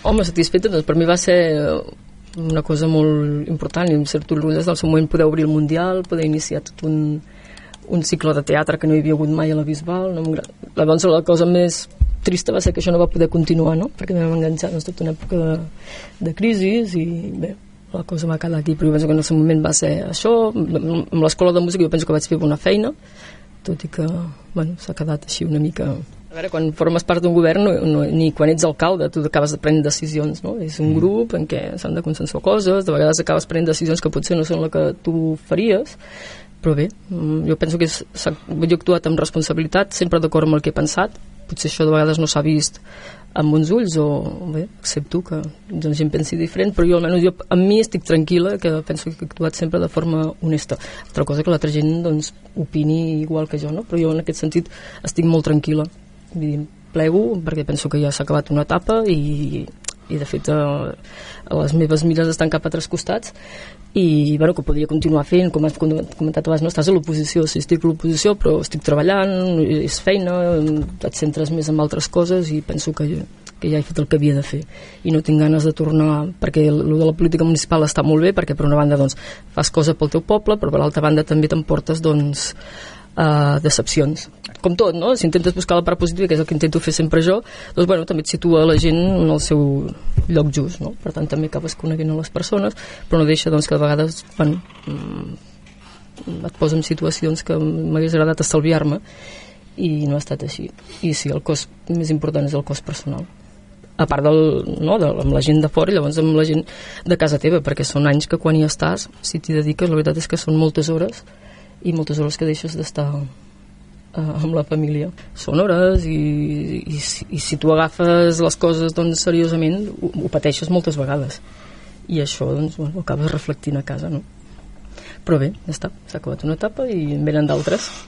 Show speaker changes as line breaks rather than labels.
Home, satisfeta, doncs per mi va ser una cosa molt important i em sento orgullosa del seu moment poder obrir el Mundial, poder iniciar tot un cicle de teatre que no hi havia hagut mai a la Bisbal. Llavors la cosa més trista va ser que això no va poder continuar, no? Perquè vam enganxar tota una època de crisi i bé, la cosa va quedar aquí, però jo penso que en el seu moment va ser això. Amb l'escola de música jo penso que vaig fer bona feina, tot i que bueno, s'ha quedat així una mica... A veure, quan formes part d'un govern ni quan ets alcalde tu acabes de prendre decisions, no? És un grup en què s'han de consensuar coses, de vegades acabes prenent decisions que potser no són la que tu faries, però bé, jo penso que he actuat amb responsabilitat, sempre d'acord amb el que he pensat. Potser això de vegades no s'ha vist amb bons ulls, o bé, accepto que la gent pensi diferent, però jo almenys amb mi estic tranquil·la, que penso que he actuat sempre de forma honesta. Altra cosa que l'altra gent doncs, opini igual que jo, no? Però jo en aquest sentit estic molt tranquil·la. Vull dir, plego perquè penso que ja s'ha acabat una etapa i de fet les meves mires estan cap a tres costats i bueno, que podria continuar fent, com has comentat abans, no estàs a l'oposició, sí, estic a l'oposició però estic treballant, és feina, et centres més en altres coses i penso que ja he fet el que havia de fer i no tinc ganes de tornar, perquè el de la política municipal està molt bé, perquè per una banda doncs, fas cosa pel teu poble, però per l'altra banda també t'emportes doncs, decepcions, com tot, no? Si intentes buscar la part positiva, que és el que intento fer sempre jo, doncs bueno, també et situa la gent en el seu lloc just, no? Per tant també acabes coneguent a les persones, però no deixa doncs, que de vegades bueno, et posa en situacions que m'hagués agradat estalviar-me i no ha estat així. I sí, el cost més important és el cost personal, a part amb la gent de fora i llavors amb la gent de casa teva, perquè són anys que quan hi estàs, si t'hi dediques, la veritat és que són moltes hores i moltes hores que deixes d'estar amb la família. Són hores i si tu agafes les coses doncs, seriosament ho pateixes moltes vegades i això doncs, bueno, ho acabes reflectint a casa, no? Però bé, ja està, s'ha acabat una etapa i en venen d'altres.